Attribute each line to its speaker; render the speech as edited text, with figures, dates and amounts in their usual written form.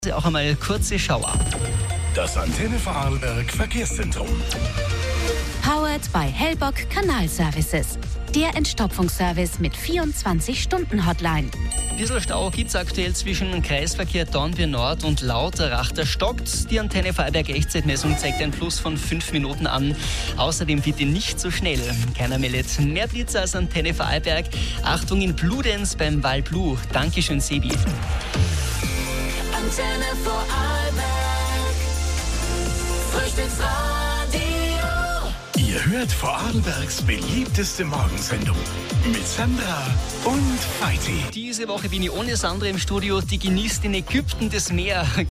Speaker 1: Auch einmal kurze Schauer.
Speaker 2: Das Antenne Vorarlberg Verkehrszentrum.
Speaker 3: Powered by Hellbock Kanalservices. Der Entstopfungsservice mit 24-Stunden-Hotline.
Speaker 1: Ein bisschen Stau gibt es aktuell zwischen Kreisverkehr Dornbirn Nord und Lauterach. Da stockt. Die Antenne Vorarlberg Echtzeitmessung zeigt ein Plus von 5 Minuten an. Außerdem bitte nicht so schnell. Keiner meldet mehr Blitzer als Antenne Vorarlberg. Achtung in Bludenz beim Val Blu. Dankeschön, Sebi.
Speaker 4: Antenne Vorarlberg, Frühstücksradio.
Speaker 2: Ihr hört Vorarlbergs beliebteste Morgensendung mit Sandra und Feiti.
Speaker 1: Diese Woche bin ich ohne Sandra im Studio. Die genießt in Ägypten das Meer.